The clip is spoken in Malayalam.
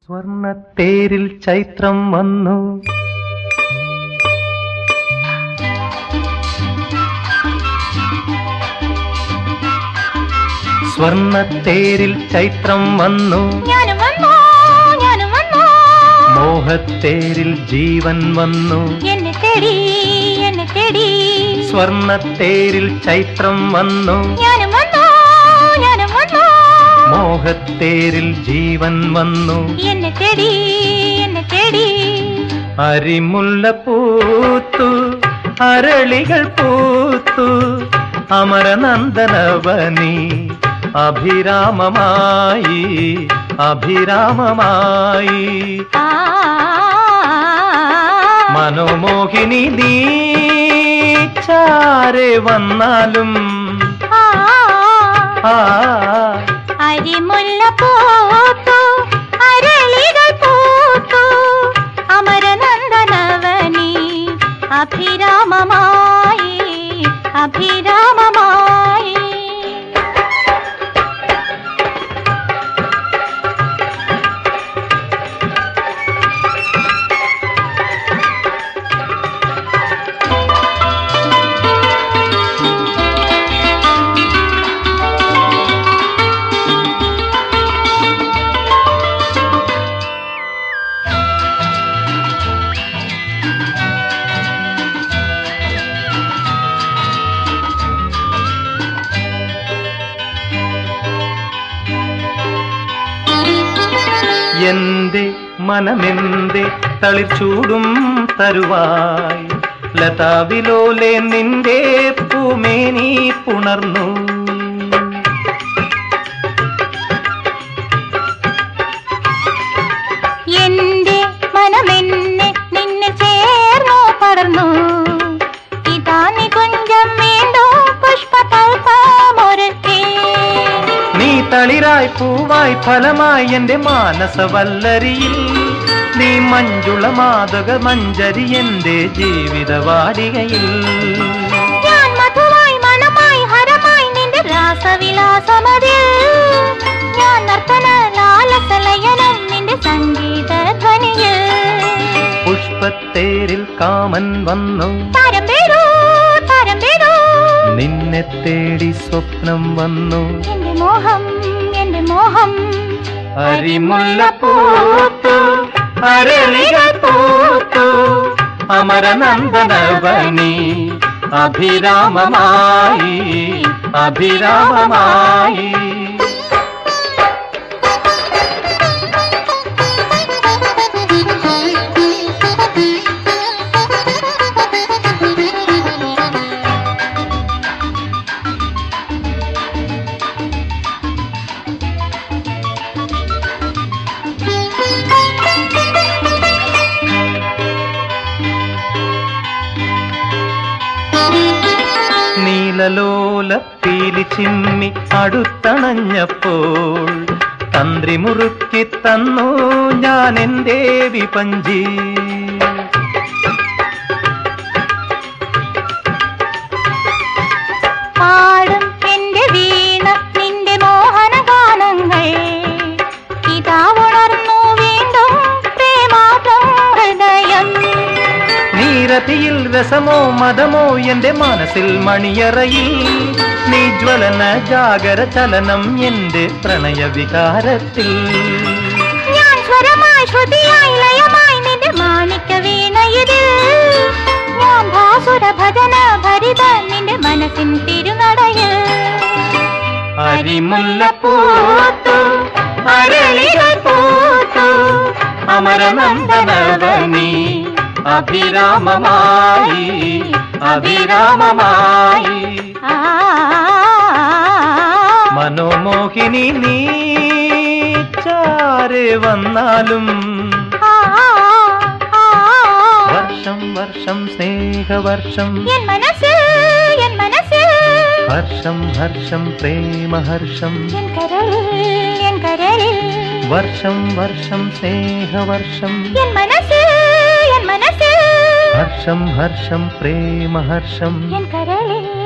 സ്വർണ്ണത്തേരിൽ ചൈത്രം വന്നു, സ്വർണ്ണത്തേരിൽ ചൈത്രം വന്നു, മോഹത്തേരിൽ ജീവൻ വന്നു, എന്നെ തേടി സ്വർണ്ണത്തേരിൽ ചൈത്രം വന്നു, മോഹത്തേരിൽ ജീവൻ വന്നു, എന്നെ തേടി അരിമുല്ല പൂത്തു അരളികൾ പൂത്തു അമരനന്ദനവനി അഭിരാമമായി മനോമോഹിനി നീ ചാരെ വന്നാലും അരിമുല്ല പൂത്തു അരളികൾ പൂത്തു അമരനന്ദനവനി അഭിരാമമായി എന്റെ മനമെന്റെ തളിർച്ചൂടും തരുവായി ലതാവിലോലെ നിന്റെ പൂമേനി പുണർന്നു, എന്റെ മനമെന്നെ നിന്നെ ചേർന്നു പടർന്നു, ഇതാ നികുഞ്ചം വീണ്ടും പുഷ്പതൽപമൊരുക്കി, നീ തളിരായി പൂവായി ഫലമായി എന്റെ മാനസവല്ലരിയിൽ, നീ മഞ്ജുള മാതക മഞ്ജരി എന്റെ ജീവിതവാടികയിൽ, ഞാൻ മധുവായി മണമായി ഹരമായി നിന്റെ രാസവിലാസമതിൽ, ഞാൻ നർത്തന ലാലസലയനം നിന്റെ സംഗീത ധ്വനിയിൽ, പുഷ്പത്തേരിൽ കാമൻ വന്നു, താരം പേരോ നിന്നെ തേടി സ്വപ്നം വന്നു, എന്റെ മോഹം അരിമുല്ല പൂത്തു അരളികൾ പൂത്തു അമരനന്ദനവനി അഭിരാമമായി നീലലോല പീലി ചിമ്മി അടുത്തണഞ്ഞപ്പോൾ തന്ത്രി മുറുക്കി തന്നു ഞാൻ എന്റെ വിപഞ്ചി, പാടും എന്റെ വീണ നിന്റെ മോഹനഗാനങ്ങൾ, ഇതാ ഉണർന്നു വീണ്ടും പ്രേമാതം ഹൃദയം, നീരതിയിൽ രസമോ മതമോ എന്റെ മനസ്സിൽ മണിയറയിൽ, നീ ജ്വലന ജാഗര ചലനം എന്റെ പ്രണയ വികാരത്തിൽ, ഞാൻ സ്വരമായി ശ്രുതിയായി ലയമായി നിന്റെ മാണിക്യ വീണയിൽ, ഞാൻ ഭാസുര ഭജന ഭരിത നിന്റെ മനസ്സിൻ തിരുനടയിൽ, അരിമുല്ല പൂത്തു അരളികൾ പൂത്തു അമരനന്ദനവനി അഭിരാമമായി മനോമോഹിനി നീ ചാരെ വന്നാലും, വർഷം വർഷം സ്നേഹവർഷം എൻ മനസ്സിൽ ഹർഷം ഹർഷം പ്രേമഹർഷം എൻ കരളിൽ വർഷം വർഷം സ്നേഹവർഷം എൻ മനസ്സിൽ ഹർഷം ഹർഷം പ്രേമഹർഷം എൻ കരളിൽ